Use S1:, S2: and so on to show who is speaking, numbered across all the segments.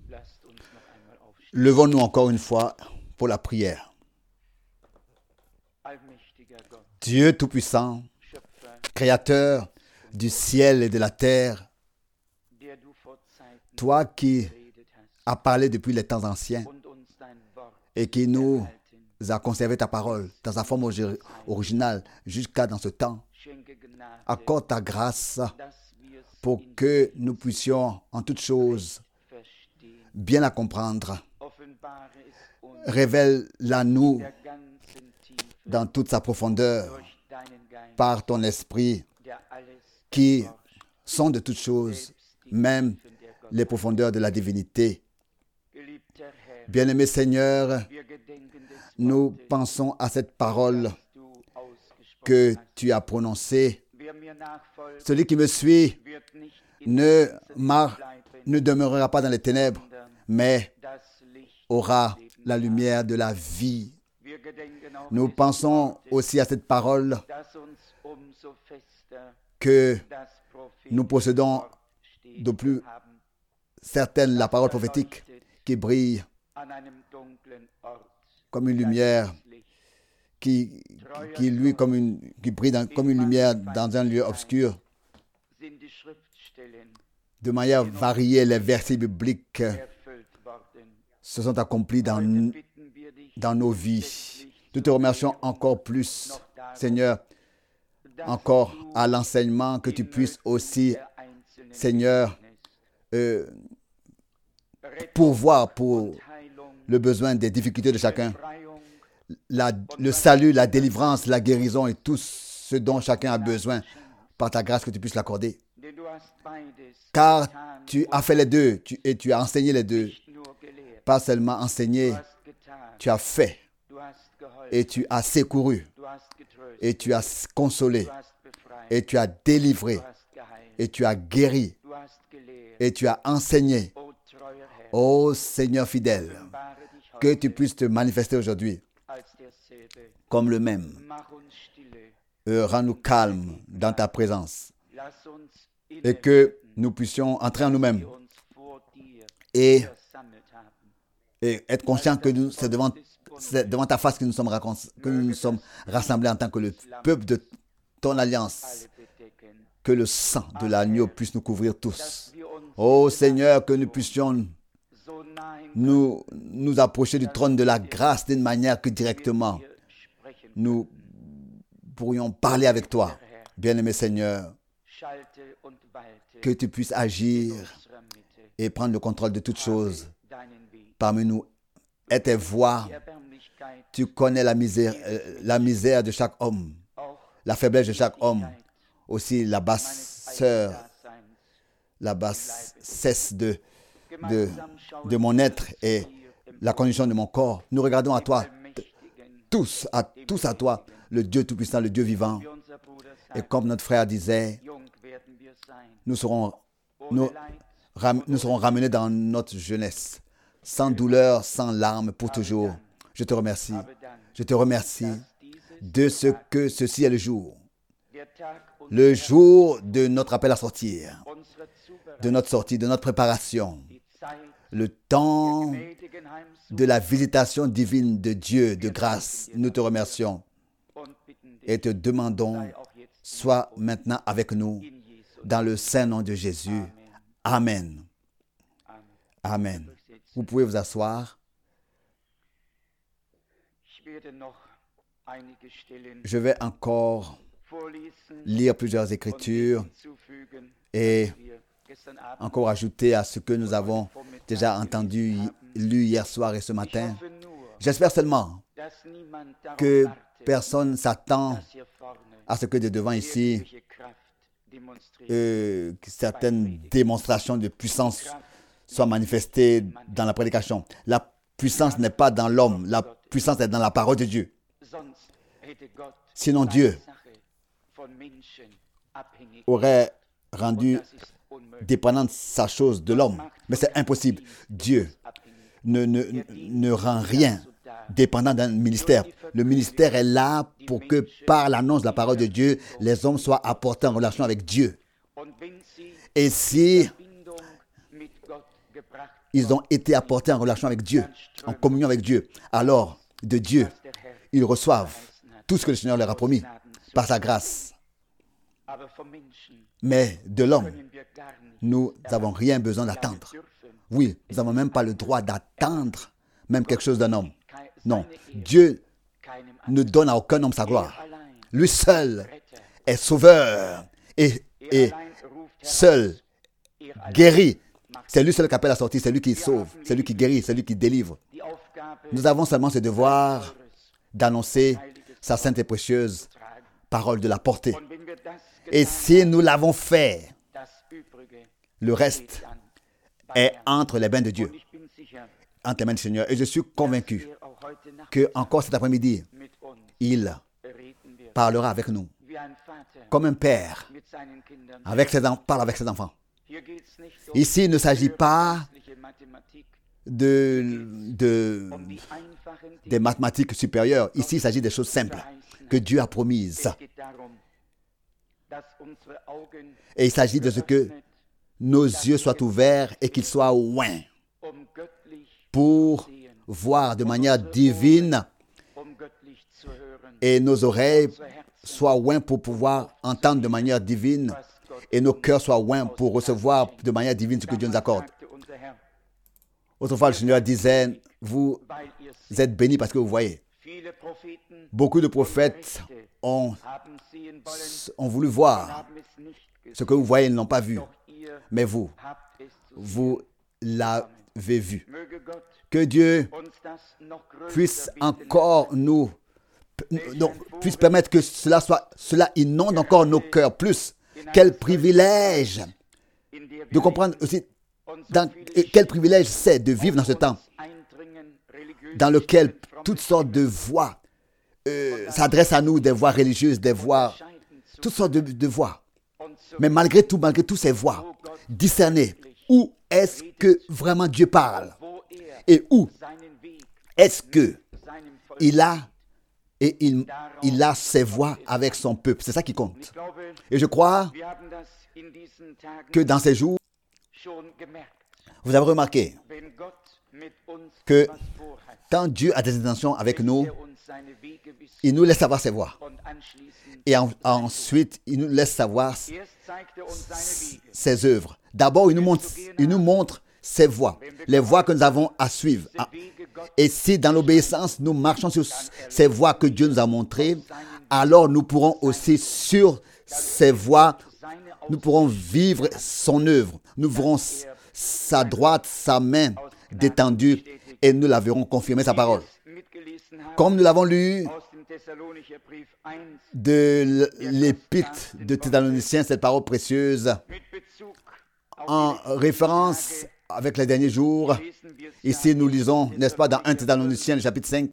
S1: Levons-nous encore une fois pour la prière. Dieu Tout-Puissant, Créateur du ciel et de la terre, toi qui as parlé depuis les temps anciens et qui nous a conservé ta parole dans sa forme originale jusqu'à dans ce temps, accorde ta grâce pour que nous puissions en toutes choses bien la comprendre. Révèle-la nous dans toute sa profondeur par ton esprit qui sont de toutes choses, même les profondeurs de la divinité. Bien-aimé Seigneur, nous pensons à cette parole que tu as prononcée. Celui qui me suit ne demeurera pas dans les ténèbres, mais aura la lumière de la vie. Nous pensons aussi à cette parole que nous possédons de plus certaine la parole prophétique qui brille comme une lumière, qui brille comme une lumière dans un lieu obscur. De manière variée, les versets bibliques se sont accomplis dans nos vies. Nous te remercions encore plus, Seigneur, encore à l'enseignement, que tu puisses aussi, Seigneur, pourvoir pour le besoin des difficultés de chacun. Le salut, la délivrance, la guérison et tout ce dont chacun a besoin, par ta grâce que tu puisses l'accorder. Car tu as fait les deux et tu as enseigné les deux. Pas seulement enseigné, tu as fait et tu as secouru et tu as consolé et tu as délivré et tu as guéri et tu as enseigné. Ô Seigneur fidèle, que tu puisses te manifester aujourd'hui comme le même. Rends-nous calmes dans ta présence et que nous puissions entrer en nous-mêmes et être conscients que c'est devant ta face que nous sommes rassemblés en tant que le peuple de ton alliance, que le sang de l'agneau puisse nous couvrir tous. Ô Seigneur, que nous puissions nous approcher du trône de la grâce d'une manière que directement nous pourrions parler avec toi. Bien-aimé Seigneur, que tu puisses agir et prendre le contrôle de toutes choses parmi nous. Et tes voix, tu connais la misère de chaque homme, la faiblesse de chaque homme, aussi la bassesse de mon être et la condition de mon corps. Nous regardons à toi, tous à toi, le Dieu Tout-Puissant, le Dieu vivant. Et comme notre frère disait, nous serons ramenés dans notre jeunesse, sans douleur, sans larmes, pour toujours. Je te remercie. Je te remercie de ce que ceci est le jour de notre appel à sortir, de notre sortie, de notre préparation, le temps de la visitation divine de Dieu, de grâce. Nous te remercions et te demandons, sois maintenant avec nous, dans le saint nom de Jésus. Amen. Amen. Vous pouvez vous asseoir. Je vais encore lire plusieurs écritures et encore ajouter à ce que nous avons déjà entendu, lu hier soir et ce matin. J'espère seulement que personne s'attend à ce que de devant ici, certaines démonstrations de puissance soient manifestées dans la prédication. La puissance n'est pas dans l'homme, la puissance est dans la parole de Dieu. Sinon Dieu aurait rendu dépendante sa chose de l'homme. Mais c'est impossible. Dieu ne rend rien dépendant d'un ministère. Le ministère est là pour que par l'annonce de la parole de Dieu, les hommes soient apportés en relation avec Dieu. Et si ils ont été apportés en relation avec Dieu, en communion avec Dieu. Alors, de Dieu, ils reçoivent tout ce que le Seigneur leur a promis par sa grâce. Mais de l'homme, nous n'avons rien besoin d'attendre. Oui, nous n'avons même pas le droit d'attendre même quelque chose d'un homme. Non, Dieu ne donne à aucun homme sa gloire. Lui seul est sauveur et seul guérit. C'est lui seul qui appelle à sortir, c'est lui qui sauve, c'est lui qui guérit, c'est lui qui délivre. Nous avons seulement ce devoir d'annoncer sa sainte et précieuse parole, de la porter. Et si nous l'avons fait, le reste est entre les mains de Dieu, entre les mains du Seigneur. Et je suis convaincu que encore cet après-midi, il parlera avec nous comme un père parle avec ses enfants. Ici, il ne s'agit pas des mathématiques supérieures. Ici, il s'agit des choses simples que Dieu a promises. Et il s'agit de ce que nos yeux soient ouverts et qu'ils soient ouins pour voir de manière divine et nos oreilles soient ouins pour pouvoir entendre de manière divine et nos cœurs soient ouins pour recevoir de manière divine ce que Dieu nous accorde. Autrefois, le Seigneur disait, vous êtes bénis parce que vous voyez. Beaucoup de prophètes ont voulu voir ce que vous voyez, ils ne l'ont pas vu. Mais vous l'avez vu. Que Dieu puisse encore puisse permettre que cela inonde encore nos cœurs plus. Quel privilège de comprendre aussi quel privilège c'est de vivre dans ce temps dans lequel toutes sortes de voix s'adressent à nous, des voix religieuses, des voix, toutes sortes de voix. Mais malgré toutes ces voix, discerner où est-ce que vraiment Dieu parle et où est-ce que il a ses voix avec son peuple. C'est ça qui compte. Et je crois que dans ces jours, vous avez remarqué que quand Dieu a des intentions avec nous, il nous laisse savoir ses voies. Et ensuite, il nous laisse savoir ses œuvres. D'abord, il nous montre ses voies, les voies que nous avons à suivre. Et si dans l'obéissance, nous marchons sur ces voies que Dieu nous a montrées, alors nous pourrons aussi sur ces voies, nous pourrons vivre son œuvre. Nous verrons sa droite, sa main détendue et nous la verrons confirmer sa parole. Comme nous l'avons lu de l'épître de Thessaloniciens, cette parole précieuse, en référence avec les derniers jours, ici nous lisons, n'est-ce pas, dans 1 Thessaloniciens, le chapitre 5,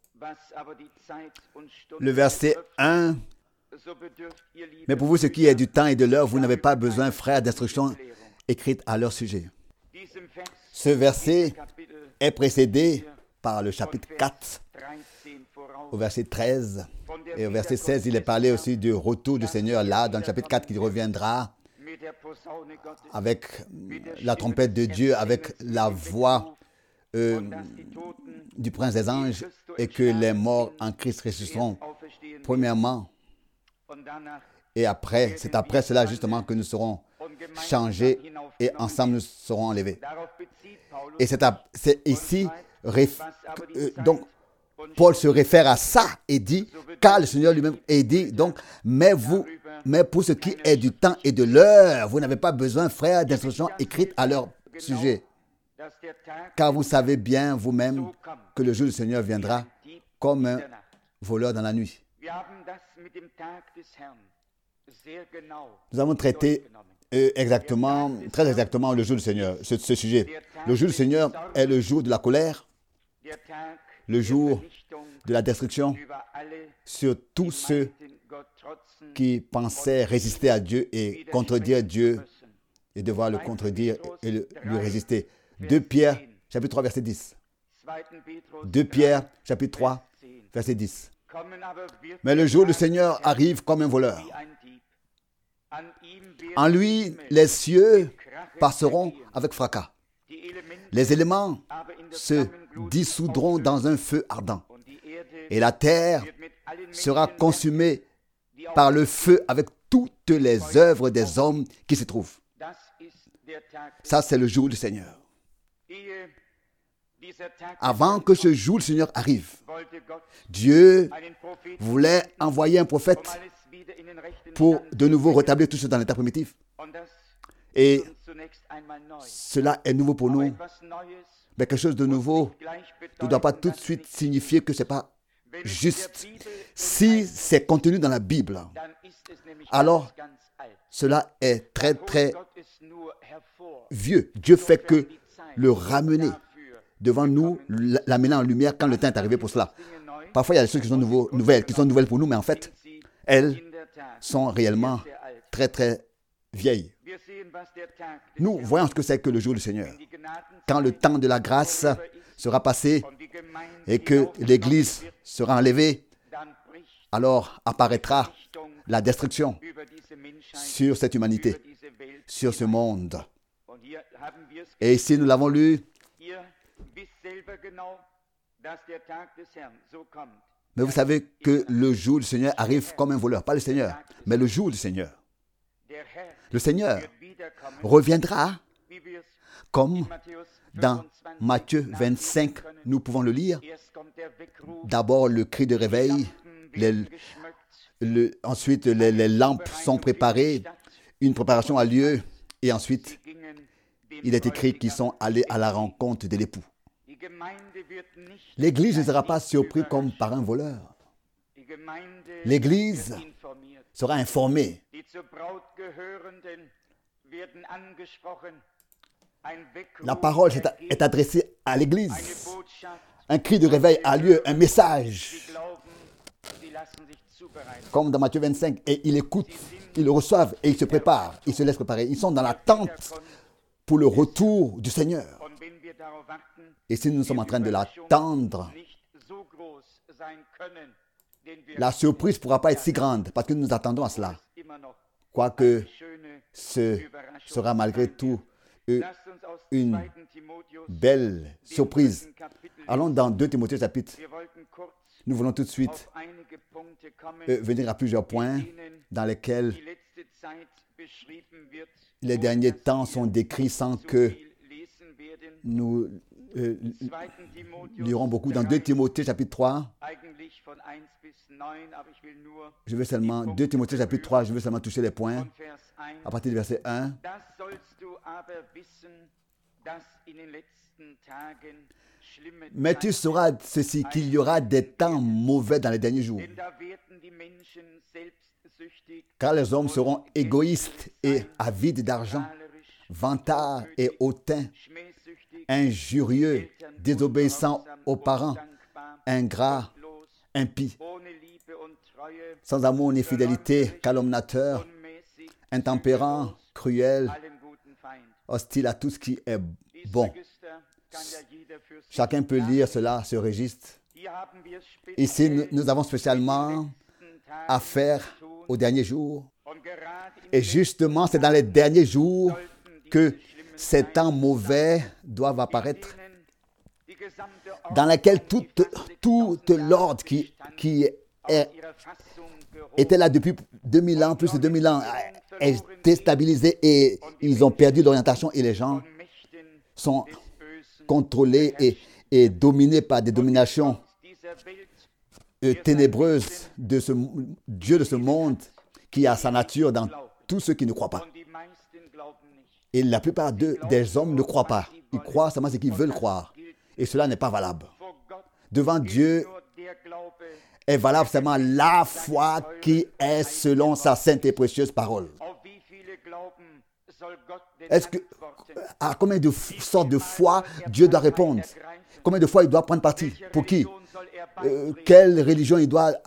S1: le verset 1. Mais pour vous, ce qui est du temps et de l'heure, vous n'avez pas besoin, frères, d'instructions écrites à leur sujet. Ce verset est précédé par le chapitre 4, au verset 13. Et au verset 16, il est parlé aussi du retour du Seigneur là, dans le chapitre 4, qui reviendra avec la trompette de Dieu, avec la voix du prince des anges, et que les morts en Christ ressusciteront premièrement. Et après, c'est après cela justement que nous serons changés et ensemble nous serons enlevés. Et c'est ici, donc, Paul se réfère à ça et dit, car le Seigneur lui-même est dit, donc, mais pour ce qui est du temps et de l'heure, vous n'avez pas besoin, frères, d'instructions écrites à leur sujet. Car vous savez bien vous-même que le jour du Seigneur viendra comme un voleur dans la nuit. Nous avons traité très exactement le jour du Seigneur, ce sujet. Le jour du Seigneur est le jour de la colère, le jour de la destruction sur tous ceux qui pensaient résister à Dieu et contredire Dieu et devoir le contredire et lui résister. 2 Pierre, chapitre 3, verset 10. 2 Pierre, chapitre 3, verset 10. Mais le jour du Seigneur arrive comme un voleur. En lui, les cieux passeront avec fracas. Les éléments se dissoudront dans un feu ardent. Et la terre sera consumée par le feu avec toutes les œuvres des hommes qui s'y trouvent. Ça, c'est le jour du Seigneur. Avant que ce jour du Seigneur arrive, Dieu voulait envoyer un prophète pour de nouveau rétablir tout ce dans l'état primitif. Et cela est nouveau pour nous. Mais quelque chose de nouveau ne doit pas tout de suite signifier que ce n'est pas juste. Si c'est contenu dans la Bible, alors cela est très très vieux. Dieu fait que le ramener devant nous, l'amener en lumière quand le temps est arrivé pour cela. Parfois, il y a des choses qui sont nouvelles pour nous, mais en fait, elles sont réellement très très vieilles. Nous voyons ce que c'est que le jour du Seigneur. Quand le temps de la grâce sera passé et que l'Église sera enlevée, alors apparaîtra la destruction sur cette humanité, sur ce monde. Et ici, nous l'avons lu. Mais vous savez que le jour du Seigneur arrive comme un voleur. Pas le Seigneur, mais le jour du Seigneur. Le Seigneur reviendra comme dans Matthieu 25, nous pouvons le lire. D'abord, le cri de réveil. Ensuite, les lampes sont préparées. Une préparation a lieu. Et ensuite, il est écrit qu'ils sont allés à la rencontre de l'époux. L'Église ne sera pas surprise comme par un voleur. L'Église sera informée. La parole est adressée à l'Église. Un cri de réveil a lieu, un message. Comme dans Matthieu 25, et ils écoutent, ils le reçoivent et ils se préparent, ils se laissent préparer. Ils sont dans l'attente pour le retour du Seigneur. Et si nous sommes en train de l'attendre, la surprise ne pourra pas être si grande parce que nous attendons à cela. Quoique ce sera malgré tout une belle surprise. Allons dans 2 Timothée chapitre. Nous voulons tout de suite venir à plusieurs points dans lesquels les derniers temps sont décrits sans que nous lirons beaucoup. Dans 2 Timothée chapitre 3, je veux seulement, 2 Timothée chapitre 3, je veux seulement toucher les points à partir du verset 1. Mais tu sauras ceci, qu'il y aura des temps mauvais dans les derniers jours. Car les hommes seront égoïstes et avides d'argent, vantards et hautains, injurieux, désobéissants aux parents, ingrats, impies, sans amour ni fidélité, calomniateurs, intempérants, cruels, hostiles à tout ce qui est bon. Chacun peut lire cela, ce registre. Ici, nous avons spécialement affaire aux derniers jours. Et justement, c'est dans les derniers jours que ces temps mauvais doivent apparaître, dans lesquels tout l'ordre qui était là depuis 2000 ans, plus de 2000 ans, est déstabilisé et ils ont perdu l'orientation et les gens sont contrôlés et dominés par des dominations ténébreuses de ce Dieu de ce monde qui a sa nature dans tous ceux qui ne croient pas. Et la plupart des hommes ne croient pas. Ils croient seulement ce qu'ils veulent croire. Et cela n'est pas valable. Devant Dieu est valable seulement la foi qui est selon sa sainte et précieuse parole. À combien de sortes de foi Dieu doit répondre? Combien de fois il doit prendre parti? Pour qui? À quelle religion il doit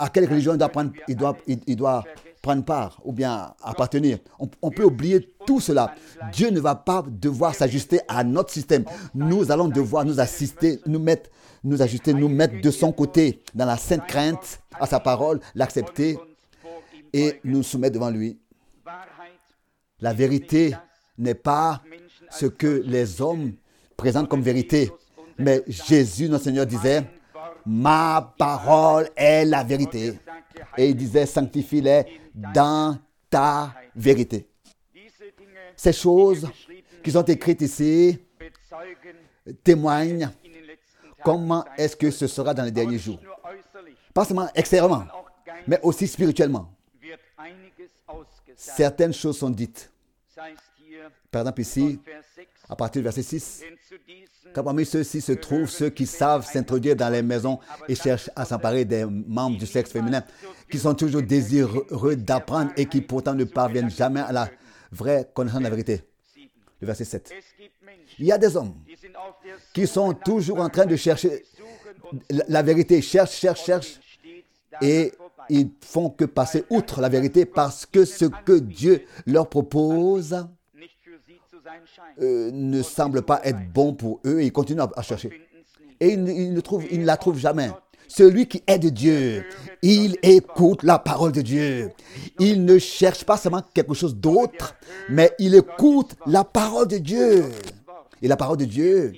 S1: prendre part ou bien appartenir? On peut oublier tout cela. Dieu ne va pas devoir s'ajuster à notre système. Nous allons devoir nous ajuster, nous mettre de son côté dans la sainte crainte à sa parole, l'accepter et nous soumettre devant lui. La vérité n'est pas ce que les hommes présente comme vérité. Mais Jésus, notre Seigneur, disait, ma parole est la vérité. Et il disait, sanctifie-les dans ta vérité. Ces choses qui sont écrites ici témoignent comment est-ce que ce sera dans les derniers jours. Pas seulement extérieurement, mais aussi spirituellement. Certaines choses sont dites. Par exemple ici, à partir du verset 6, car parmi ceux-ci se trouvent ceux qui savent s'introduire dans les maisons et cherchent à s'emparer des membres du sexe féminin, qui sont toujours désireux d'apprendre et qui pourtant ne parviennent jamais à la vraie connaissance de la vérité. Le verset 7. Il y a des hommes qui sont toujours en train de chercher la vérité, cherchent, et ils font que passer outre la vérité parce que ce que Dieu leur propose ne semble pas être bon pour eux et ils continuent à chercher. Et ils ne la trouvent jamais. Celui qui est de Dieu, il écoute la parole de Dieu. Il ne cherche pas seulement quelque chose d'autre, mais il écoute la parole de Dieu. Et la parole de Dieu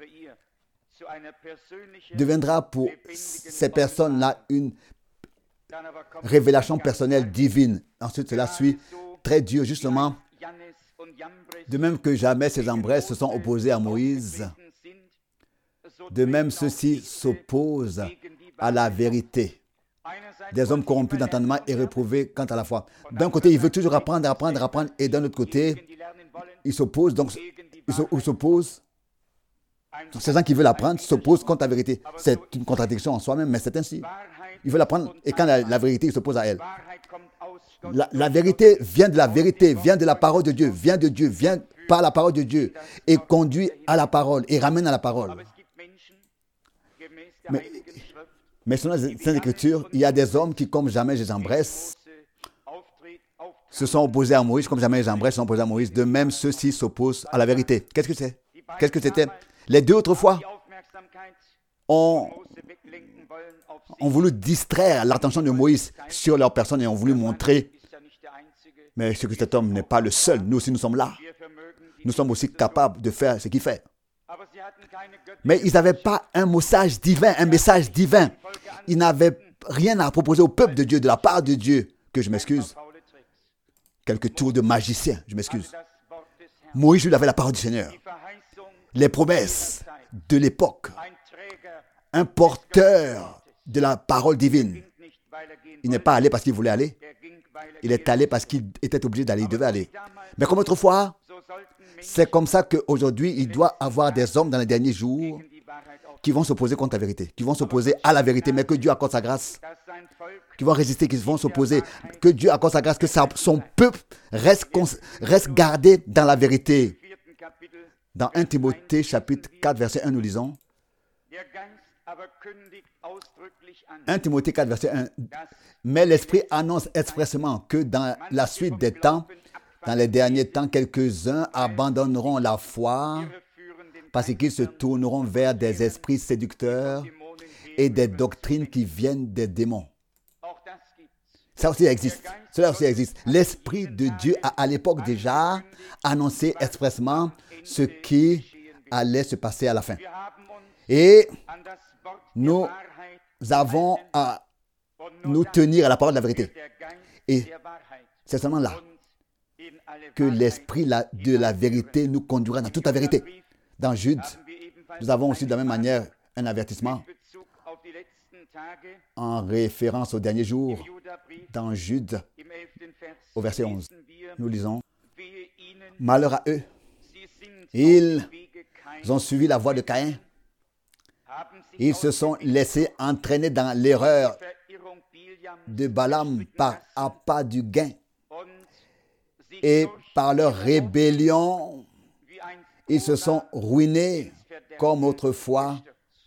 S1: deviendra pour ces personnes-là une révélation personnelle divine. Ensuite, cela suit très dur, justement. De même que jamais ces Jambres se sont opposés à Moïse, de même ceux-ci s'opposent à la vérité. Des hommes corrompus d'entendement et réprouvés quant à la foi. D'un côté, ils veulent toujours apprendre, et d'un autre côté, ils s'opposent. Donc, ils s'opposent. Ces gens qui veulent apprendre s'opposent contre la vérité. C'est une contradiction en soi-même, mais c'est ainsi. Ils veulent apprendre et quand la vérité, ils s'opposent à elle. La vérité vient de la vérité, vient de la parole de Dieu, vient de Dieu, vient par la parole de Dieu et conduit à la parole et ramène à la parole. Mais selon les Saintes Écritures, il y a des hommes qui, comme jamais les Jambres, se sont opposés à Moïse, comme jamais les Jambres se sont opposés à Moïse. De même, ceux-ci s'opposent à la vérité. Qu'est-ce que c'est? Qu'est-ce que c'était? Les deux autres fois ont voulu distraire l'attention de Moïse sur leur personne et ont voulu montrer, mais ce que cet homme n'est pas le seul. Nous aussi, nous sommes là. Nous sommes aussi capables de faire ce qu'il fait. Mais ils n'avaient pas un message divin, Ils n'avaient rien à proposer au peuple de Dieu, de la part de Dieu. Que je m'excuse. Quelques tours de magicien, je m'excuse. Moïse, lui, avait la parole du Seigneur. Les promesses de l'époque. Un porteur de la parole divine. Il n'est pas allé parce qu'il voulait aller. Il est allé parce qu'il était obligé d'aller, il devait aller. Mais comme autrefois, c'est comme ça qu'aujourd'hui, il doit y avoir des hommes dans les derniers jours qui vont s'opposer contre la vérité, qui vont s'opposer à la vérité, mais que Dieu accorde sa grâce, qui vont résister, qui vont s'opposer, que Dieu accorde sa grâce, que son peuple reste gardé dans la vérité. Dans 1 Timothée chapitre 4, verset 1, nous lisons, 1 Timothée 4, verset 1, mais l'Esprit annonce expressément que dans la suite des temps, dans les derniers temps, quelques-uns abandonneront la foi parce qu'ils se tourneront vers des esprits séducteurs et des doctrines qui viennent des démons. Ça aussi existe. Cela aussi existe. L'Esprit de Dieu a à l'époque déjà annoncé expressément ce qui allait se passer à la fin. Et nous avons à nous tenir à la parole de la vérité. Et c'est seulement là que l'esprit de la vérité nous conduira dans toute la vérité. Dans Jude, nous avons aussi de la même manière un avertissement en référence aux derniers jours. Dans Jude, au verset 11, nous lisons « Malheur à eux, ils ont suivi la voie de Caïn. Ils se sont laissés entraîner dans l'erreur de Balaam par appât du gain. Et par leur rébellion, ils se sont ruinés comme autrefois Corée. »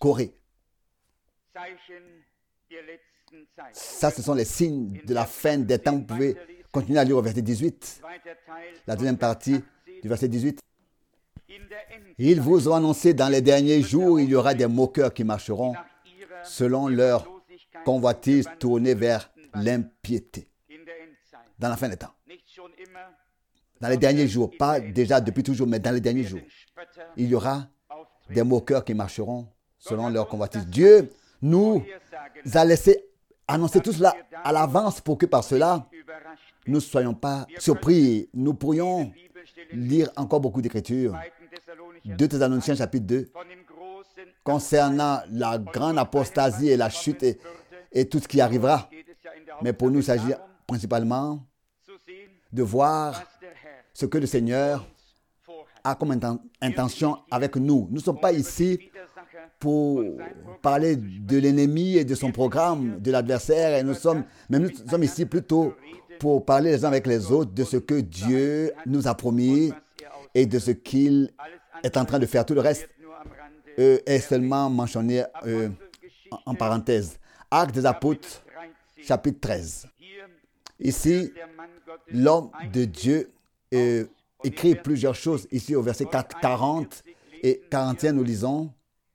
S1: Ça, ce sont les signes de la fin des temps. Vous pouvez continuer à lire au verset 18. La deuxième partie du verset 18. Ils vous ont annoncé dans les derniers jours, il y aura des moqueurs qui marcheront selon leur convoitise tournée vers l'impiété. Dans la fin des temps. Dans les derniers jours, pas déjà depuis toujours, mais dans les derniers jours, il y aura des moqueurs qui marcheront selon leur convoitise. Dieu nous a laissé annoncer tout cela à l'avance pour que par cela, nous ne soyons pas surpris. Nous pourrions lire encore beaucoup d'écritures. 2 Thessaloniciens chapitre 2, concernant la grande apostasie et la chute et tout ce qui arrivera. Mais pour nous, il s'agit principalement de voir ce que le Seigneur a comme intention avec nous. Nous ne sommes pas ici pour parler de l'ennemi et de son programme, de l'adversaire, et nous sommes ici plutôt pour parler les uns avec les autres de ce que Dieu nous a promis et de ce qu'il est en train de faire. Tout le reste est seulement mentionné en parenthèse. Actes des Apôtres, chapitre 13. Ici, l'homme de Dieu écrit plusieurs choses. Ici, au verset 40 et 41, nous lisons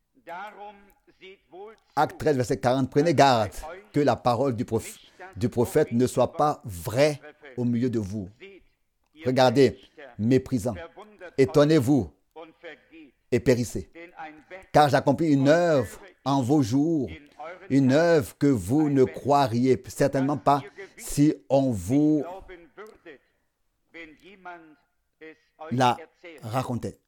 S1: Acte 13, verset 40. Prenez garde que la parole du prophète ne soit pas vraie au milieu de vous. Regardez, méprisant, étonnez-vous et périssez. Car j'accomplis une œuvre en vos jours, une œuvre que vous ne croiriez certainement pas si on vous la racontait.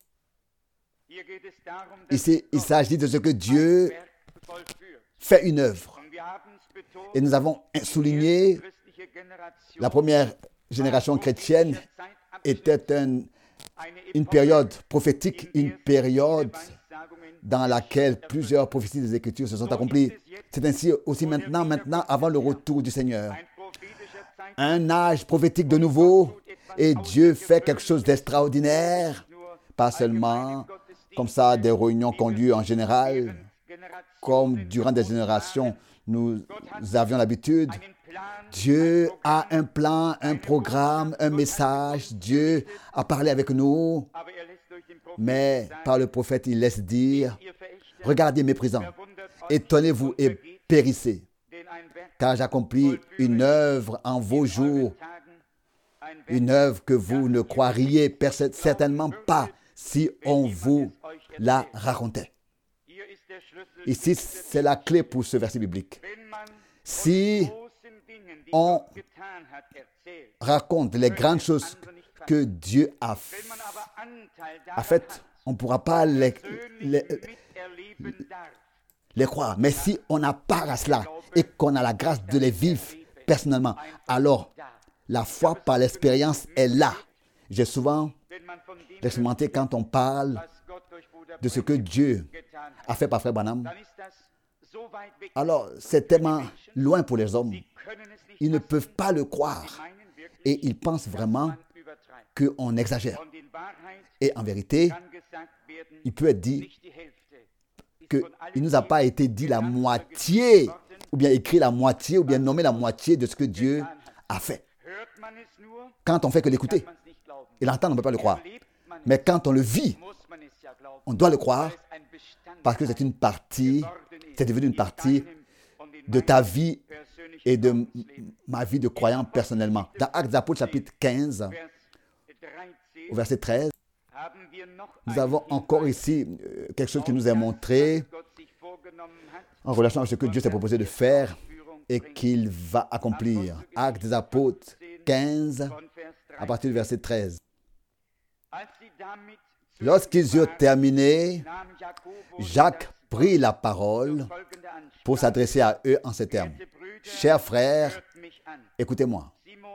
S1: Ici, il s'agit de ce que Dieu fait une œuvre. Et nous avons souligné la première génération chrétienne était une période prophétique, une période dans laquelle plusieurs prophéties des Écritures se sont accomplies. C'est ainsi aussi maintenant, avant le retour du Seigneur. Un âge prophétique de nouveau, et Dieu fait quelque chose d'extraordinaire, pas seulement comme ça des réunions conduites en général, comme durant des générations nous avions l'habitude. Dieu a un plan, un programme, un message. Dieu a parlé avec nous, mais par le prophète, il laisse dire, regardez méprisant, étonnez-vous et périssez, car j'accomplis une œuvre en vos jours, une œuvre que vous ne croiriez certainement pas si on vous la racontait. Ici, c'est la clé pour ce verset biblique. Si on raconte les grandes choses que Dieu a faites, on ne pourra pas les croire. Mais si on a part à cela et qu'on a la grâce de les vivre personnellement, alors la foi par l'expérience est là. J'ai souvent expérimenté quand on parle de ce que Dieu a fait par Frère Branham. Alors, c'est tellement loin pour les hommes. Ils ne peuvent pas le croire. Et ils pensent vraiment qu'on exagère. Et en vérité, il peut être dit qu'il ne nous a pas été dit la moitié, ou bien écrit la moitié, ou bien nommé la moitié de ce que Dieu a fait. Quand on fait que l'écouter et l'entendre, on ne peut pas le croire. Mais quand on le vit, on doit le croire parce que c'est une partie, c'est devenu une partie de ta vie et de ma vie de croyant personnellement. Dans Actes des Apôtres, chapitre 15, au verset 13, nous avons encore ici quelque chose qui nous est montré en relation avec ce que Dieu s'est proposé de faire et qu'il va accomplir. Actes des Apôtres 15, à partir du verset 13. Lorsqu'ils eurent terminé, Jacques prit la parole pour s'adresser à eux en ces termes. Chers frères, écoutez-moi.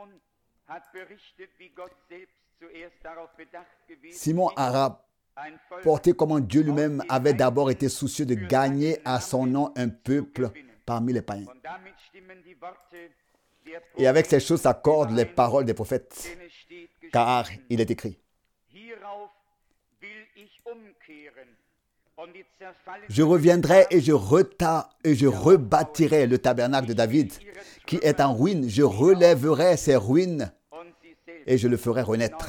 S1: Simon a rapporté comment Dieu lui-même avait d'abord été soucieux de gagner à son nom un peuple parmi les païens. Et avec ces choses s'accordent les paroles des prophètes, car il est écrit: je reviendrai et je rebâtirai le tabernacle de David qui est en ruine. Je relèverai ses ruines et je le ferai renaître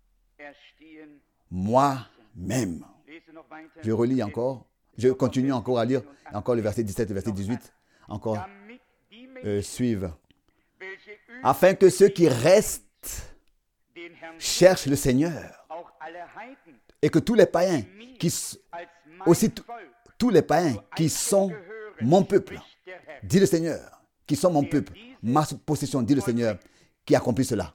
S1: moi-même. Je relis encore. Je continue encore à lire. Encore le verset 17 et verset 18. Encore suivent. Afin que ceux qui restent cherchent le Seigneur et que tous les païens qui aussi tous les païens qui sont mon peuple, dit le Seigneur, qui sont mon peuple, ma possession, dit le Seigneur, qui accomplit cela.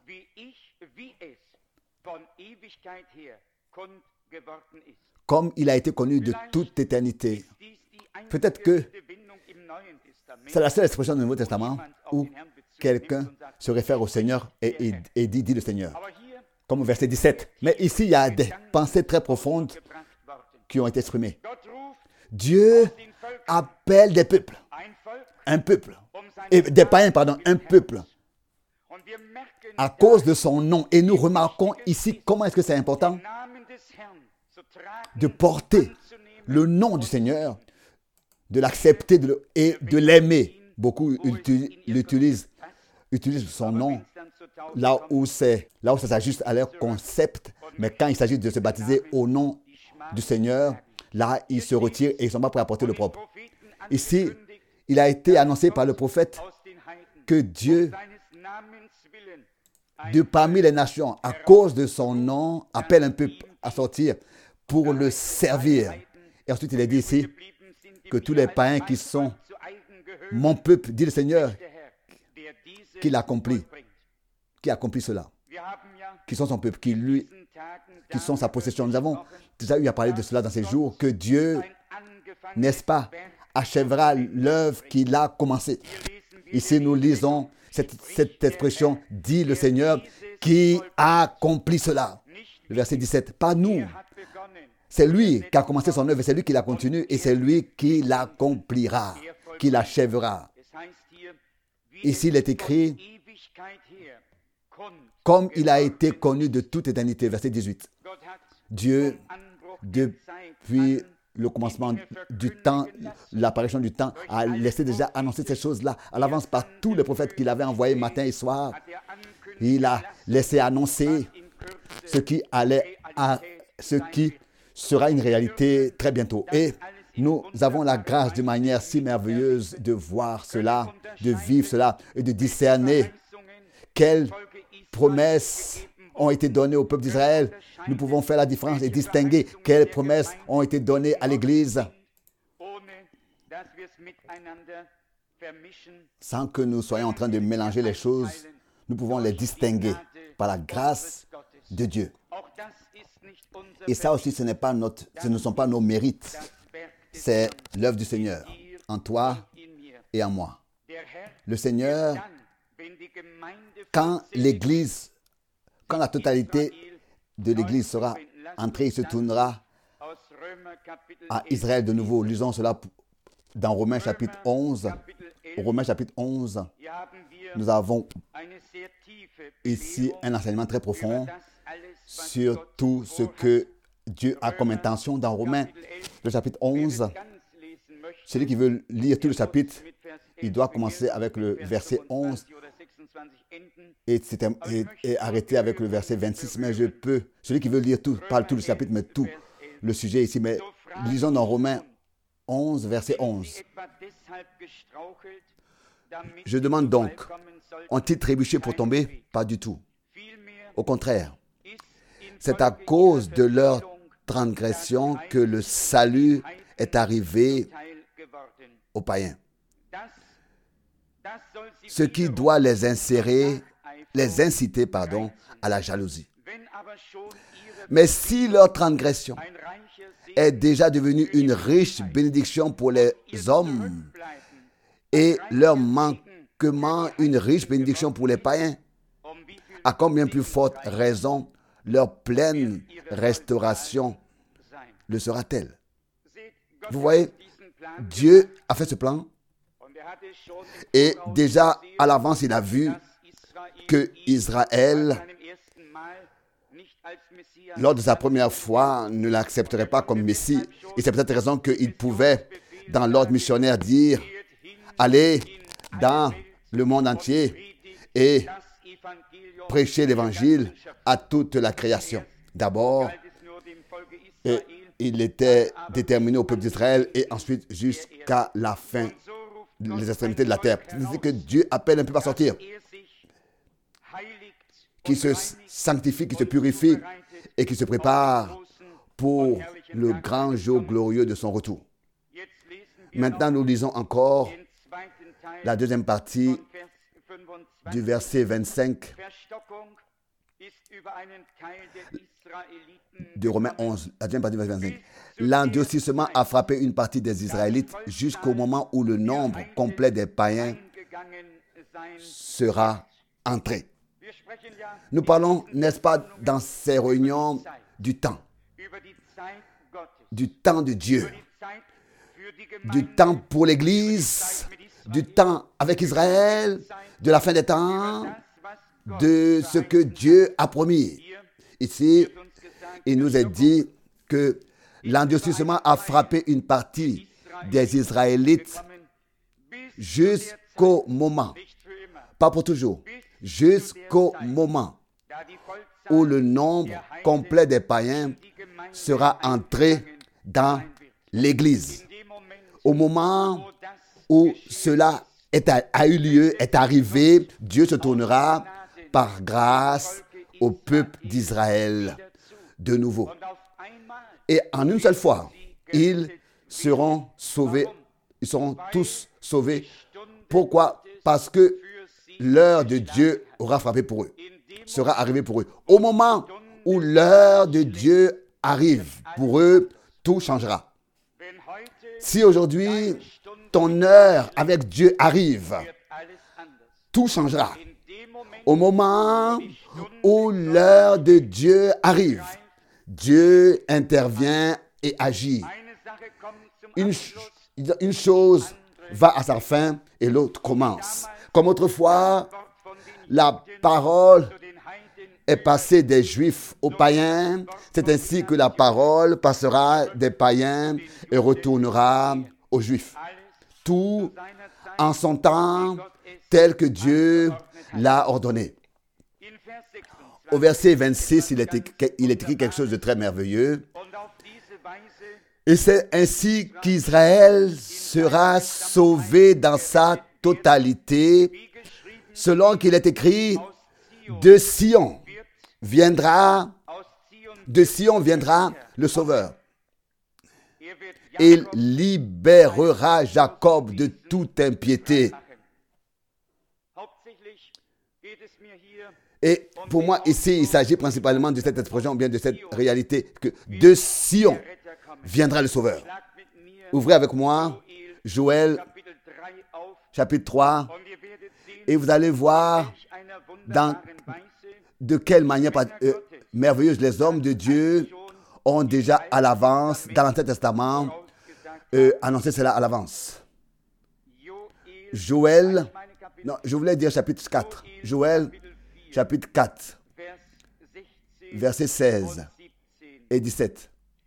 S1: Comme il a été connu de toute éternité. Peut-être que c'est la seule expression du Nouveau Testament où quelqu'un se réfère au Seigneur et dit le Seigneur. Comme au verset 17. Mais ici, il y a des pensées très profondes qui ont été exprimées. Dieu appelle des peuples. Un peuple. Et des païens, pardon, un peuple. À cause de son nom. Et nous remarquons ici comment est-ce que c'est important de porter le nom du Seigneur, de l'accepter et de l'aimer. Beaucoup utilisent son nom là où ça s'ajuste à leur concept, mais quand il s'agit de se baptiser au nom du Seigneur, là, ils se retirent et ils ne sont pas prêts à porter le propre. Ici, il a été annoncé par le prophète que Dieu, de parmi les nations, à cause de son nom, appelle un peuple à sortir pour le servir. Et ensuite, il est dit ici que tous les païens qui sont mon peuple, dit le Seigneur, qu'il accomplit. Qui accomplit cela. Qui sont son peuple, qui sont sa possession. Nous avons déjà eu à parler de cela dans ces jours, que Dieu, n'est-ce pas, achèvera l'œuvre qu'il a commencée. Ici, nous lisons cette expression, dit le Seigneur, qui accomplit cela. Le verset 17, pas nous. C'est lui qui a commencé son œuvre, c'est lui qui la continue et c'est lui qui l'accomplira, qui l'achèvera. Ici, il est écrit, comme il a été connu de toute éternité, verset 18. Dieu, depuis le commencement du temps, l'apparition du temps, a laissé déjà annoncer ces choses-là à l'avance par tous les prophètes qu'il avait envoyés matin et soir. Il a laissé annoncer ce qui sera une réalité très bientôt. Et nous avons la grâce d'une manière si merveilleuse de voir cela, de vivre cela et de discerner quelles promesses ont été données au peuple d'Israël. Nous pouvons faire la différence et distinguer quelles promesses ont été données à l'Église sans que nous soyons en train de mélanger les choses. Nous pouvons les distinguer par la grâce de Dieu. Et ça aussi, ce ne sont pas nos mérites. C'est l'œuvre du Seigneur en toi et en moi. Le Seigneur, quand la totalité de l'Église sera entrée, il se tournera à Israël de nouveau. Lisons cela dans Romains chapitre 11. Romains chapitre 11, nous avons ici un enseignement très profond sur tout ce que Dieu a comme intention dans Romains, le chapitre 11. Celui qui veut lire tout le chapitre, il doit commencer avec le verset 11 et arrêter avec le verset 26. Mais celui qui veut lire tout, pas tout le chapitre, mais tout le sujet ici. Mais lisons dans Romains 11, verset 11. Je demande donc, ont-ils trébuché pour tomber? Pas du tout. Au contraire, c'est à cause de leur transgression que le salut est arrivé aux païens. Ce qui doit les inciter, à la jalousie. Mais si leur transgression est déjà devenue une riche bénédiction pour les hommes et leur manquement une riche bénédiction pour les païens, à combien plus forte raison leur pleine restauration le sera-t-elle? Vous voyez, Dieu a fait ce plan et déjà à l'avance il a vu que Israël, lors de sa première fois, ne l'accepterait pas comme Messie. Et c'est peut-être raison qu'il pouvait, dans l'ordre missionnaire, dire « Allez dans le monde entier et prêcher l'Évangile à toute la création. » D'abord, il était déterminé au peuple d'Israël et ensuite jusqu'à la fin, les extrémités de la terre. C'est que Dieu appelle un peuple à sortir, qui se sanctifie, qui se purifie et qui se prépare pour le grand jour glorieux de son retour. Maintenant, nous lisons encore la deuxième partie du verset 25 de Romains 11, la deuxième partie du verset 25. L'endurcissement a frappé une partie des Israélites jusqu'au moment où le nombre complet des païens sera entré. Nous parlons, n'est-ce pas, dans ces réunions du temps de Dieu, du temps pour l'Église, du temps avec Israël, de la fin des temps, de ce que Dieu a promis. Ici, il nous est dit que l'endurcissement a frappé une partie des Israélites jusqu'au moment, pas pour toujours, jusqu'au moment où le nombre complet des païens sera entré dans l'Église. Au moment où cela a eu lieu, est arrivé, Dieu se tournera par grâce au peuple d'Israël de nouveau. Et en une seule fois, ils seront sauvés. Ils seront tous sauvés. Pourquoi? Parce que l'heure de Dieu aura frappé pour eux, sera arrivée pour eux. Au moment où l'heure de Dieu arrive pour eux, tout changera. Si aujourd'hui, ton heure avec Dieu arrive, tout changera. Au moment où l'heure de Dieu arrive, Dieu intervient et agit. Une chose va à sa fin et l'autre commence. Comme autrefois, la parole est passée des Juifs aux païens. C'est ainsi que la parole passera des païens et retournera aux Juifs. Tout en son temps, tel que Dieu l'a ordonné. Au verset 26, il est écrit quelque chose de très merveilleux. Et c'est ainsi qu'Israël sera sauvé dans sa totalité, selon qu'il est écrit, de Sion viendra le Sauveur. Il libérera Jacob de toute impiété. Et pour moi, ici, il s'agit principalement de cette expression, ou bien de cette réalité, que de Sion viendra le Sauveur. Ouvrez avec moi Joël, chapitre 3, et vous allez voir de quelle manière merveilleuse les hommes de Dieu ont déjà à l'avance, dans l'Ancien Testament, annoncé cela à l'avance. Joël, non, je voulais dire chapitre 4. Joël, chapitre 4, versets 16 et 17.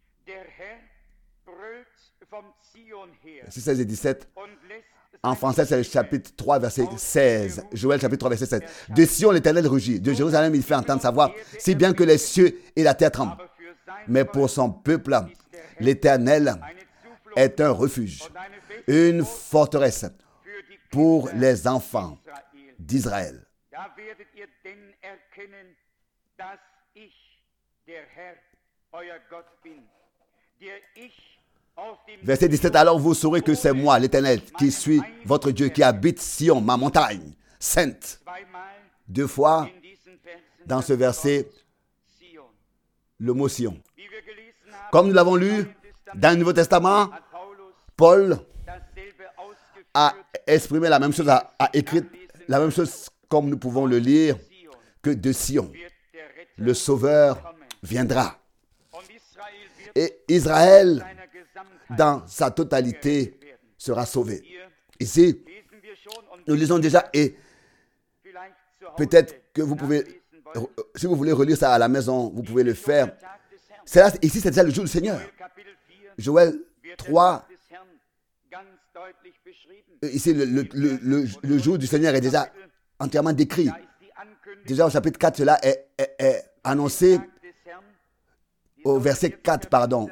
S1: Versets 16 et 17. En français, c'est le chapitre 3, verset 16. Joël, chapitre 3, verset 16. De Sion, l'Éternel rugit. De Jérusalem, il fait entendre sa voix, si bien que les cieux et la terre tremblent. Mais pour son peuple, l'Éternel est un refuge, une forteresse pour les enfants d'Israël. Verset 17, alors vous saurez que c'est moi, l'Éternel, qui suis votre Dieu, qui habite Sion, ma montagne sainte. Deux fois, dans ce verset, le mot Sion. Comme nous l'avons lu dans le Nouveau Testament, Paul a exprimé la même chose, a écrit la même chose comme nous pouvons le lire, que de Sion, le Sauveur viendra. Et Israël, dans sa totalité, sera sauvé. Ici, nous lisons déjà, et peut-être que vous pouvez, si vous voulez relire ça à la maison, vous pouvez le faire. Ici, c'est déjà le jour du Seigneur. Joël 3, ici, le jour du Seigneur est déjà entièrement décrit. Déjà au chapitre 4, cela est annoncé au verset 4, pardon.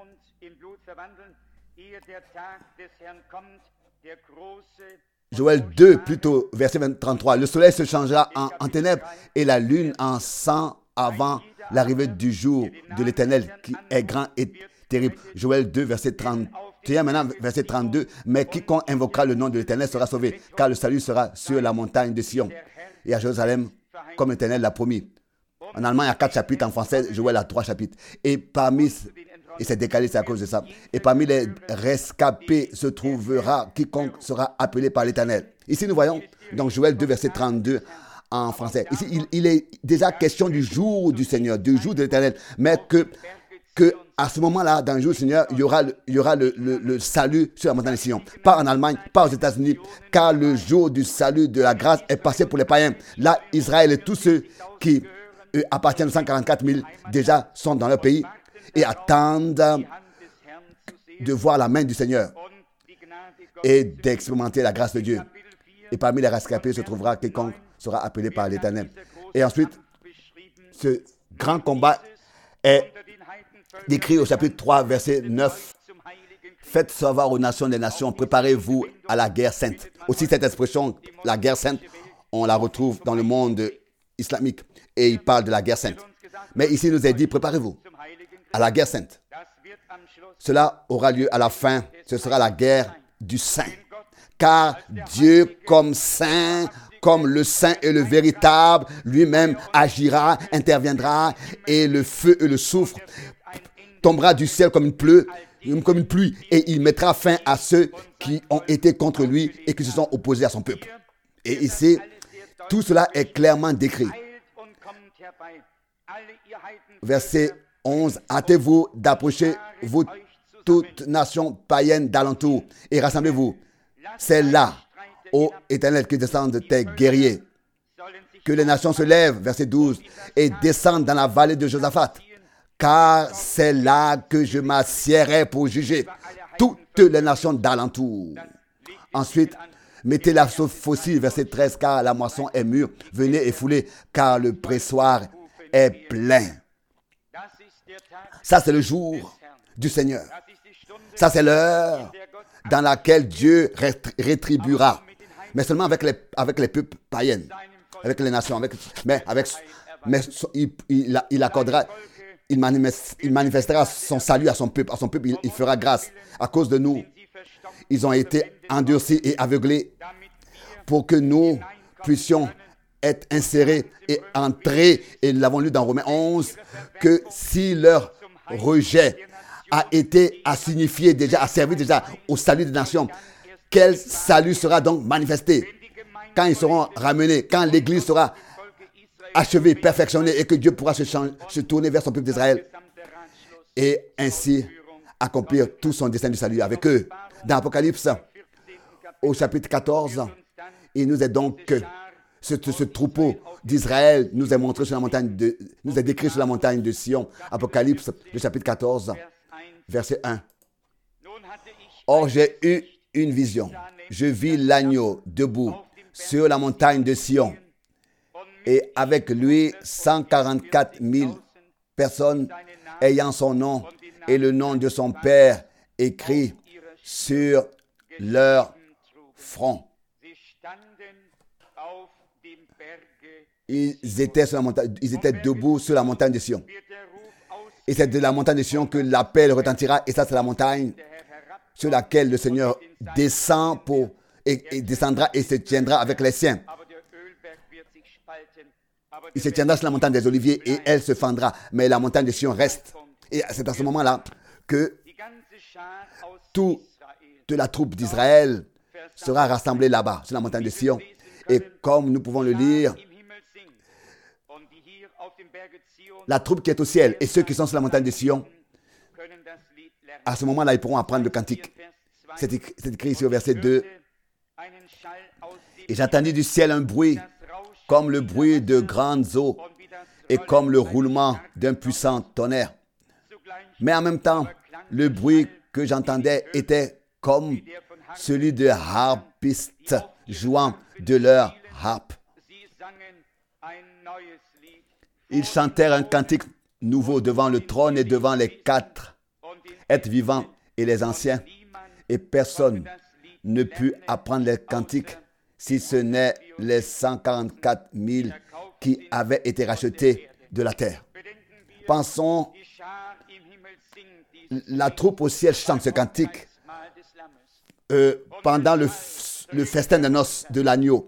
S1: Joël 2, plutôt, verset 33. Le soleil se changera en ténèbres et la lune en sang avant l'arrivée du jour de l'Éternel qui est grand et terrible. Joël 2, verset 31, maintenant verset 32. Mais quiconque invoquera le nom de l'Éternel sera sauvé, car le salut sera sur la montagne de Sion et à Jérusalem, comme l'Éternel l'a promis. En allemand, il y a 4 chapitres, en français, Joël a 3 chapitres. Et c'est décalé, c'est à cause de ça. Et parmi les rescapés se trouvera quiconque sera appelé par l'Éternel. Ici, nous voyons, donc Joël 2, verset 32 en français. Ici, il est déjà question du jour du Seigneur, du jour de l'Éternel. Mais que à ce moment-là, dans le jour du Seigneur, il y aura le salut sur la montagne de Sion. Pas en Allemagne, pas aux États-Unis, car le jour du salut de la grâce est passé pour les païens. Là, Israël et tous ceux qui appartiennent aux 144 000 déjà sont dans leur pays et attendent de voir la main du Seigneur et d'expérimenter la grâce de Dieu. Et parmi les rescapés se trouvera quiconque sera appelé par l'Éternel. Et ensuite, ce grand combat est décrit au chapitre 3, verset 9. Faites savoir aux nations des nations, préparez-vous à la guerre sainte. Aussi, cette expression, la guerre sainte, on la retrouve dans le monde islamique et il parle de la guerre sainte. Mais ici, il nous est dit, préparez-vous à la guerre sainte. Cela aura lieu à la fin, ce sera la guerre du saint. Car Dieu comme saint, comme le saint et le véritable, lui-même agira, interviendra et le feu et le soufre tombera du ciel comme une pluie et il mettra fin à ceux qui ont été contre lui et qui se sont opposés à son peuple. Et ici, tout cela est clairement décrit. Verset 11. Hâtez-vous d'approcher, vous toutes nations païennes d'alentour, et rassemblez-vous. C'est là, ô Éternel, que descendent tes guerriers. Que les nations se lèvent, verset 12, et descendent dans la vallée de Josaphat. Car c'est là que je m'assiérai pour juger toutes les nations d'alentour. Ensuite, mettez la sauce fossile, verset 13, car la moisson est mûre. Venez et foulez, car le pressoir est plein. Ça, c'est le jour du Seigneur. Ça, c'est l'heure dans laquelle Dieu rétribuera. Mais seulement avec les peuples païens, avec les nations. Mais il accordera, il manifestera son salut à son peuple. À son peuple, il fera grâce. À cause de nous, ils ont été endurcis et aveuglés pour que nous puissions être insérés et entrer. Et nous l'avons lu dans Romains 11, que si leur rejet a signifié déjà, a servi déjà au salut des nations, quel salut sera donc manifesté quand ils seront ramenés, quand l'Église sera achevée, perfectionnée et que Dieu pourra se tourner vers son peuple d'Israël et ainsi accomplir tout son dessein du salut avec eux. Dans l'Apocalypse, au chapitre 14, il nous est donc ce troupeau d'Israël nous est montré sur la montagne nous est décrit sur la montagne de Sion. Apocalypse, le chapitre 14, verset 1. Or, j'ai eu une vision. Je vis l'agneau debout sur la montagne de Sion et avec lui 144 000 personnes ayant son nom et le nom de son Père écrit sur leur front. Ils étaient debout sur la montagne de Sion. Et c'est de la montagne de Sion que l'appel retentira. Et ça, c'est la montagne sur laquelle le Seigneur descend et descendra et se tiendra avec les siens. Il se tiendra sur la montagne des Oliviers et elle se fendra. Mais la montagne de Sion reste. Et c'est à ce moment-là que toute la troupe d'Israël sera rassemblée là-bas, sur la montagne de Sion. Et comme nous pouvons le lire, la troupe qui est au ciel et ceux qui sont sur la montagne de Sion, à ce moment-là, ils pourront apprendre le cantique. C'est écrit ici au verset 2. Et j'entendis du ciel un bruit, comme le bruit de grandes eaux et comme le roulement d'un puissant tonnerre. Mais en même temps, le bruit que j'entendais était comme celui de harpistes jouant de leur harpe. Ils chantèrent un cantique nouveau devant le trône et devant les 4 êtres vivants et les anciens. Et personne ne put apprendre les cantiques si ce n'est les 144 000 qui avaient été rachetés de la terre. Pensons la troupe au ciel chante ce cantique pendant le festin de noces de l'agneau.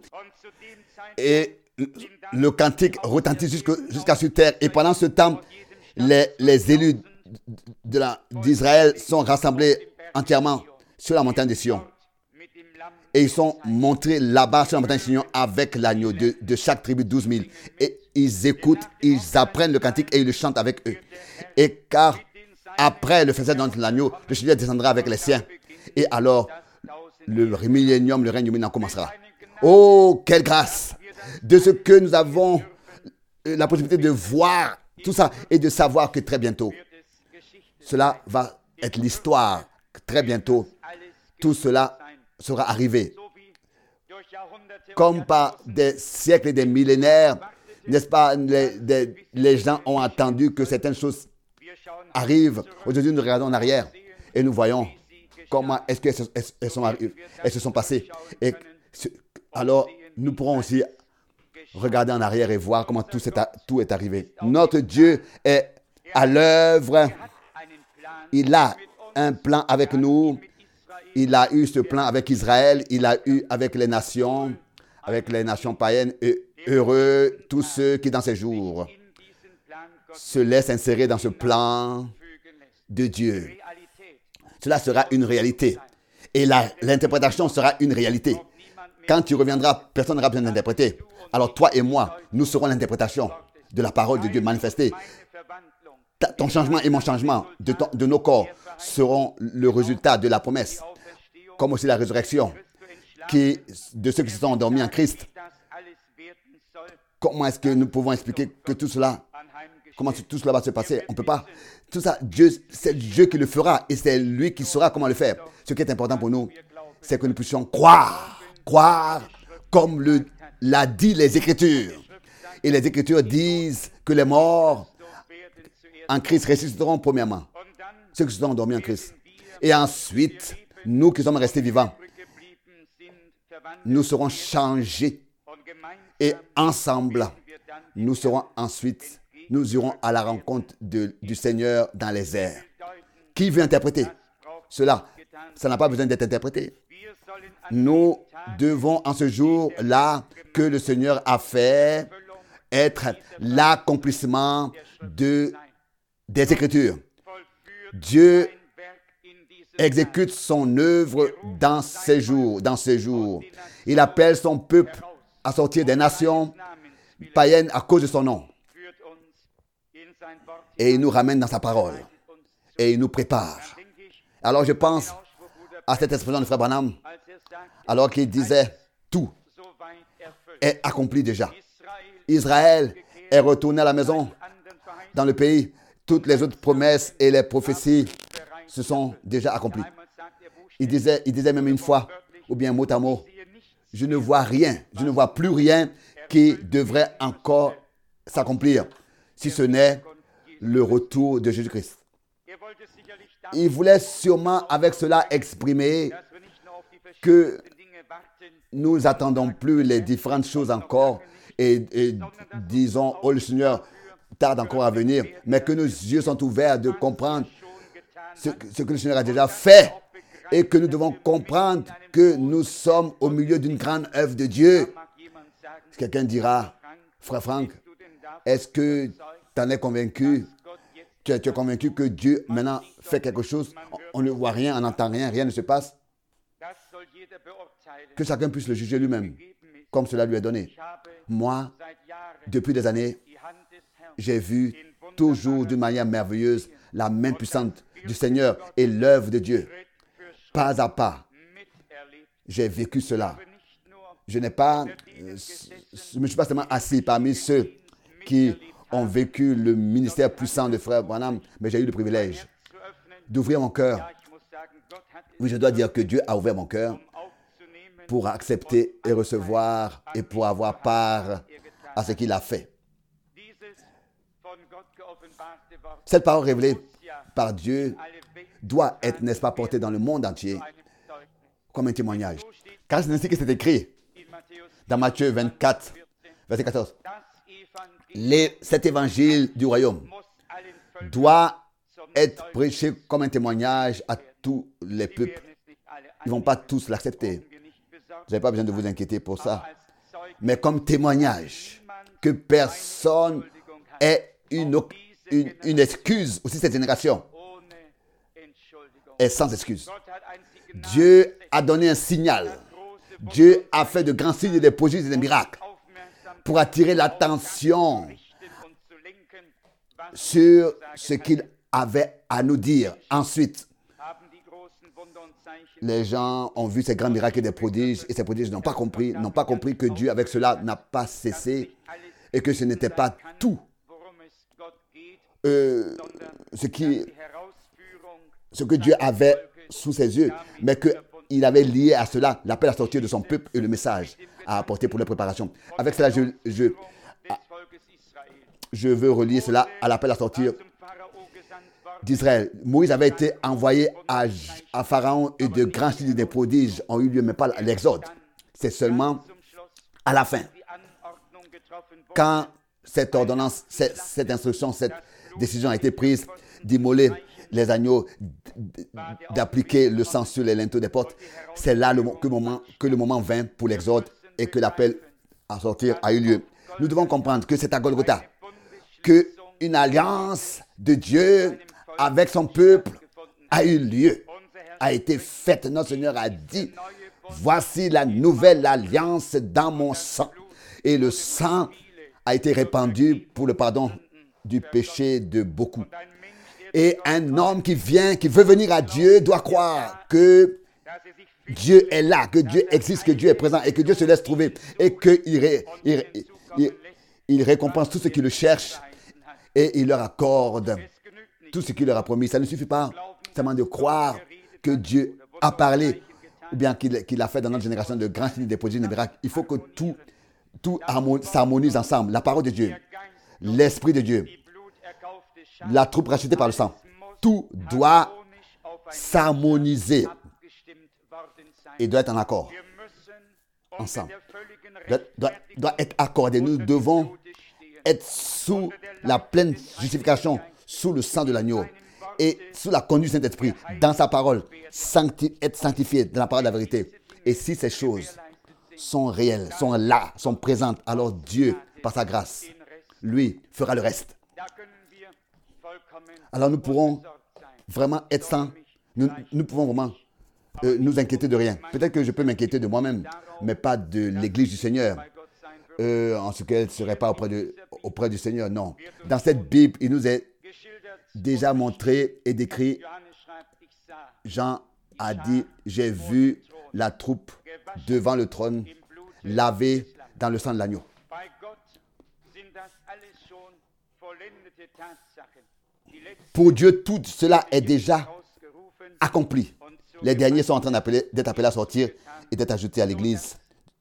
S1: Et le cantique retentit jusqu'à sur terre. Et pendant ce temps, les élus d'Israël sont rassemblés entièrement sur la montagne de Sion. Et ils sont montrés là-bas sur la montagne de Sion avec l'agneau de chaque tribu, 12 000. Et ils écoutent, ils apprennent le cantique et ils le chantent avec eux. Et car après le festin de l'agneau, le Seigneur descendra avec les siens. Et alors, le millénium, le règne dominant commencera. Oh, quelle grâce de ce que nous avons la possibilité de voir tout ça et de savoir que très bientôt, cela va être l'histoire. Très bientôt, tout cela sera arrivé. Comme par des siècles et des millénaires, n'est-ce pas, les gens ont attendu que certaines choses arrivent. Aujourd'hui, nous regardons en arrière et nous voyons comment est-ce qu'elles se sont passées. Et alors, nous pourrons aussi regarder en arrière et voir comment tout est arrivé. Notre Dieu est à l'œuvre. Il a un plan avec nous. Il a eu ce plan avec Israël. Il a eu avec les nations païennes. Et heureux tous ceux qui, dans ces jours, se laissent insérer dans ce plan de Dieu. Cela sera une réalité. Et l'interprétation sera une réalité. Quand tu reviendras, personne n'aura besoin d'interpréter. Alors toi et moi, nous serons l'interprétation de la parole de Dieu manifestée. Ton changement et mon changement de nos corps seront le résultat de la promesse, comme aussi la résurrection de ceux qui se sont endormis en Christ. Comment est-ce que nous pouvons expliquer que tout cela, comment tout cela va se passer? On ne peut pas. Tout ça, c'est Dieu qui le fera et c'est lui qui saura comment le faire. Ce qui est important pour nous, c'est que nous puissions croire comme l'a dit les Écritures. Et les Écritures disent que les morts en Christ ressusciteront premièrement. Ceux qui se sont endormis en Christ. Et ensuite, nous qui sommes restés vivants, nous serons changés. Et ensemble, nous irons à la rencontre du Seigneur dans les airs. Qui veut interpréter cela? Ça n'a pas besoin d'être interprété. Nous devons en ce jour-là que le Seigneur a fait être l'accomplissement des Écritures. Dieu exécute son œuvre dans ces jours. Il appelle son peuple à sortir des nations païennes à cause de son nom. Et il nous ramène dans sa parole. Et il nous prépare. Alors je pense à cette expression de Frère Branham, alors qu'il disait, tout est accompli déjà. Israël est retourné à la maison, dans le pays. Toutes les autres promesses et les prophéties se sont déjà accomplies. Il disait même une fois, ou bien mot à mot, je ne vois rien, je ne vois plus rien qui devrait encore s'accomplir, si ce n'est le retour de Jésus-Christ. Il voulait sûrement avec cela exprimer que nous attendons plus les différentes choses encore et disons, oh le Seigneur tarde encore à venir, mais que nos yeux sont ouverts de comprendre ce que le Seigneur a déjà fait et que nous devons comprendre que nous sommes au milieu d'une grande œuvre de Dieu. Quelqu'un dira, Frère Franck, est-ce que tu en es convaincu? Tu es convaincu que Dieu maintenant fait quelque chose? On ne voit rien, on n'entend rien, rien ne se passe. Que chacun puisse le juger lui-même, comme cela lui est donné. Moi, depuis des années, j'ai vu toujours d'une manière merveilleuse la main puissante du Seigneur et l'œuvre de Dieu. Pas à pas, j'ai vécu cela. Je ne me suis pas seulement assis parmi ceux qui ont vécu le ministère puissant de Frère Branham, mais j'ai eu le privilège d'ouvrir mon cœur. Oui, je dois dire que Dieu a ouvert mon cœur pour accepter et recevoir et pour avoir part à ce qu'il a fait. Cette parole révélée par Dieu doit être, n'est-ce pas, portée dans le monde entier comme un témoignage. Car c'est ainsi que c'est écrit dans Matthieu 24, verset 14. Cet évangile du royaume doit être prêché comme un témoignage à tous les peuples. Ils ne vont pas tous l'accepter. Vous n'avez pas besoin de vous inquiéter pour ça. Mais comme témoignage, que personne ait une excuse. Aussi cette génération est sans excuse. Dieu a donné un signal. Dieu a fait de grands signes, des prodiges et des miracles pour attirer l'attention sur ce qu'il avait à nous dire. Ensuite, les gens ont vu ces grands miracles et des prodiges, et ces prodiges n'ont pas compris que Dieu, avec cela, n'a pas cessé, et que ce n'était pas tout ce que Dieu avait sous ses yeux, mais qu'il avait lié à cela l'appel à sortir de son peuple et le message à apporter pour la préparation. Avec cela, je veux relier cela à l'appel à sortir d'Israël. Moïse avait été envoyé à Pharaon et de grands signes des prodiges ont eu lieu, mais pas l'exode. C'est seulement à la fin, quand cette ordonnance, cette instruction, cette décision a été prise d'immoler les agneaux, d'appliquer le sang sur les linteaux des portes. C'est là que le moment vint pour l'exode et que l'appel à sortir a eu lieu. Nous devons comprendre que c'est à Golgotha qu'une alliance de Dieu avec son peuple a eu lieu, a été faite. Notre Seigneur a dit, voici la nouvelle alliance dans mon sang. Et le sang a été répandu pour le pardon du péché de beaucoup. Et un homme qui veut venir à Dieu doit croire que Dieu est là, que Dieu existe, que Dieu est présent et que Dieu se laisse trouver et qu'il récompense tous ceux qui le cherchent et il leur accorde tout ce qu'il leur a promis. Ça ne suffit pas seulement de croire que Dieu a parlé ou bien qu'il a fait dans notre génération de grands signes, des prodiges, des miracles. Il faut que tout s'harmonise ensemble. La parole de Dieu, l'Esprit de Dieu, la troupe rachetée par le sang. Tout doit s'harmoniser et doit être en accord ensemble. Doit être accordé. Nous devons être sous la pleine justification, sous le sang de l'agneau et sous la conduite du Saint-Esprit, dans sa parole, être sanctifié dans la parole de la vérité. Et si ces choses sont réelles, sont là, sont présentes, alors Dieu, par sa grâce, lui, fera le reste. Alors nous pourrons vraiment être sans, nous pouvons vraiment nous inquiéter de rien. Peut-être que je peux m'inquiéter de moi-même, mais pas de l'Église du Seigneur, en ce qu'elle ne serait pas auprès du Seigneur, non. Dans cette Bible, il nous est déjà montré et décrit, Jean a dit, j'ai vu la troupe devant le trône, lavée dans le sang de l'agneau. Pour Dieu, tout cela est déjà accompli. Les derniers sont en train d'être appelés à sortir et d'être ajoutés à l'Église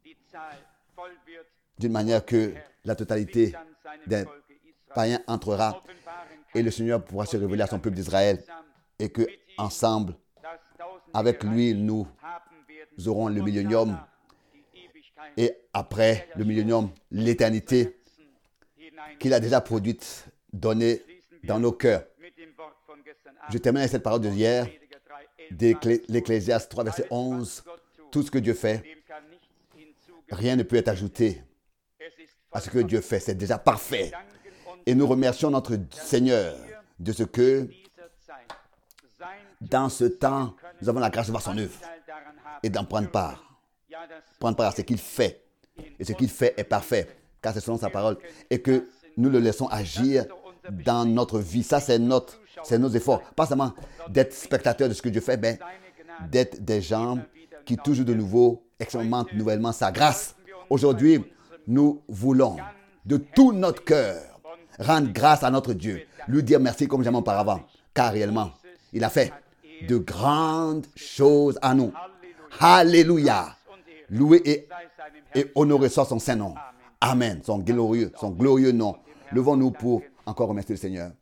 S1: d'une manière que la totalité des païens entrera et le Seigneur pourra se révéler à son peuple d'Israël et que ensemble, avec lui, nous aurons le millénium et après le millénium, l'éternité qu'il a déjà produite, donnée dans nos cœurs. Je termine avec cette parole de hier, l'Ecclésiaste 3, verset 11. Tout ce que Dieu fait, rien ne peut être ajouté à ce que Dieu fait. C'est déjà parfait. Et nous remercions notre Seigneur de ce que, dans ce temps, nous avons la grâce de voir son œuvre et d'en prendre part. Prendre part à ce qu'il fait. Et ce qu'il fait est parfait, car c'est selon sa parole. Et que nous le laissons agir dans notre vie. Ça, c'est nos efforts. Pas seulement d'être spectateurs de ce que Dieu fait, mais d'être des gens qui toujours de nouveau expérimentent nouvellement sa grâce. Aujourd'hui, nous voulons de tout notre cœur rendre grâce à notre Dieu, lui dire merci comme jamais auparavant, car réellement, il a fait de grandes choses à nous. Alléluia. Loué et honoré soit son saint nom. Amen. Son glorieux nom. Levons-nous pour encore remercier le Seigneur.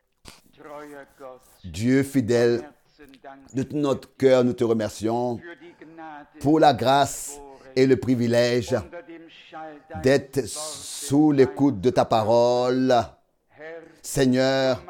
S1: Dieu fidèle, de tout notre cœur, nous te remercions pour la grâce et le privilège d'être sous l'écoute de ta parole. Seigneur,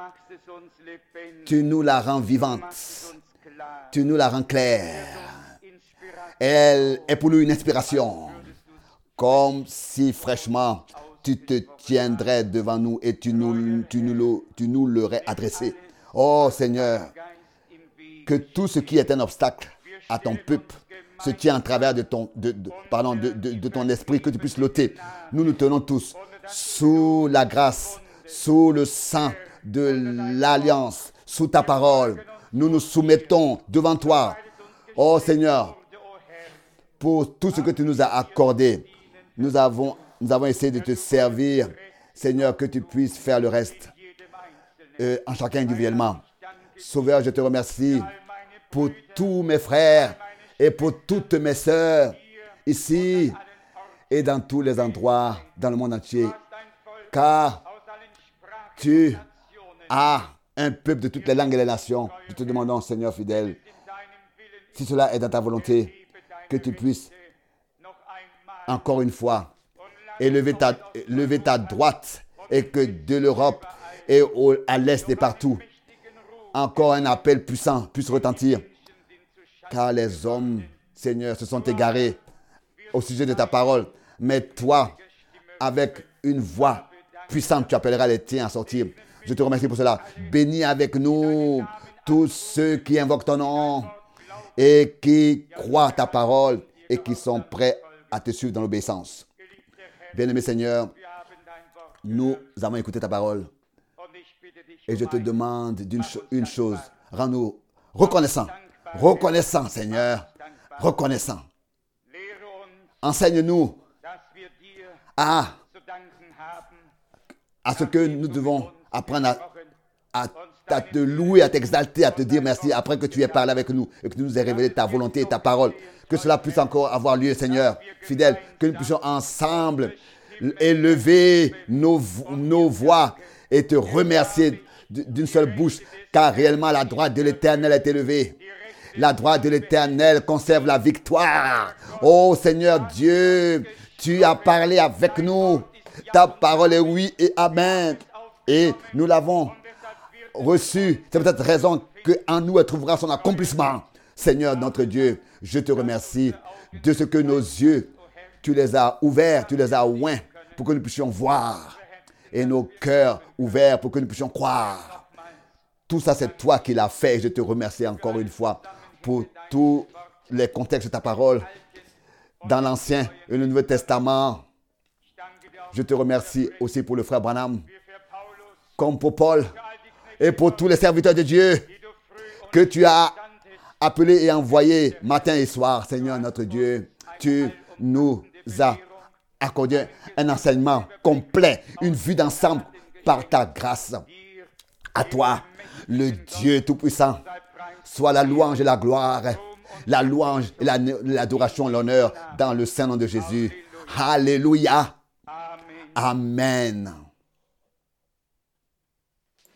S1: Tu nous la rends vivante. Tu nous la rends claire. Elle est pour nous une inspiration. Comme si fraîchement tu te tiendrais devant nous et tu nous l'aurais adressé. Oh Seigneur, que tout ce qui est un obstacle à ton peuple se tient en travers de ton esprit, que tu puisses l'ôter. Nous nous tenons tous sous la grâce, sous le sang de l'alliance, sous ta parole. Nous nous soumettons devant toi, oh Seigneur, pour tout ce que tu nous as accordé. Nous avons essayé de te servir, Seigneur, que tu puisses faire le reste en chacun individuellement. Sauveur, je te remercie pour tous mes frères et pour toutes mes sœurs ici et dans tous les endroits dans le monde entier. Car tu as un peuple de toutes les langues et les nations. Nous te demandons, Seigneur fidèle, si cela est dans ta volonté, que tu puisses encore une fois lever ta droite et que de l'Europe et à l'Est et partout, encore un appel puissant puisse retentir. Car les hommes, Seigneur, se sont égarés au sujet de ta parole. Mais toi, avec une voix puissante, tu appelleras les tiens à sortir. Je te remercie pour cela. Bénis avec nous tous ceux qui invoquent ton nom et qui croient ta parole et qui sont prêts à te suivre dans l'obéissance. Bien-aimé Seigneur, nous avons écouté ta parole et je te demande une chose. Rends-nous reconnaissants. Reconnaissants, Seigneur. Reconnaissants. Enseigne-nous à ce que nous devons apprendre à te louer, à t'exalter, à te dire merci après que tu aies parlé avec nous et que tu nous aies révélé ta volonté et ta parole. Que cela puisse encore avoir lieu, Seigneur, fidèle, que nous puissions ensemble élever nos voix et te remercier d'une seule bouche, car réellement la droite de l'Éternel est élevée. La droite de l'Éternel conserve la victoire. Oh Seigneur Dieu, tu as parlé avec nous. Ta parole est oui et amen. Et nous l'avons reçu. C'est peut-être raison qu'en nous elle trouvera son accomplissement. Seigneur notre Dieu, je te remercie de ce que nos yeux, tu les as ouverts, tu les as oints pour que nous puissions voir. Et nos cœurs ouverts pour que nous puissions croire. Tout ça, c'est toi qui l'as fait. Et je te remercie encore une fois pour tous les contextes de ta parole dans l'Ancien et le Nouveau Testament. Je te remercie aussi pour le frère Branham, comme pour Paul et pour tous les serviteurs de Dieu que tu as appelés et envoyés matin et soir. Seigneur notre Dieu, tu nous as accordé un enseignement complet, une vue d'ensemble par ta grâce. À toi, le Dieu Tout-Puissant, soit la louange et la gloire, la louange et l'adoration, l'honneur dans le saint nom de Jésus. Alléluia. Amen.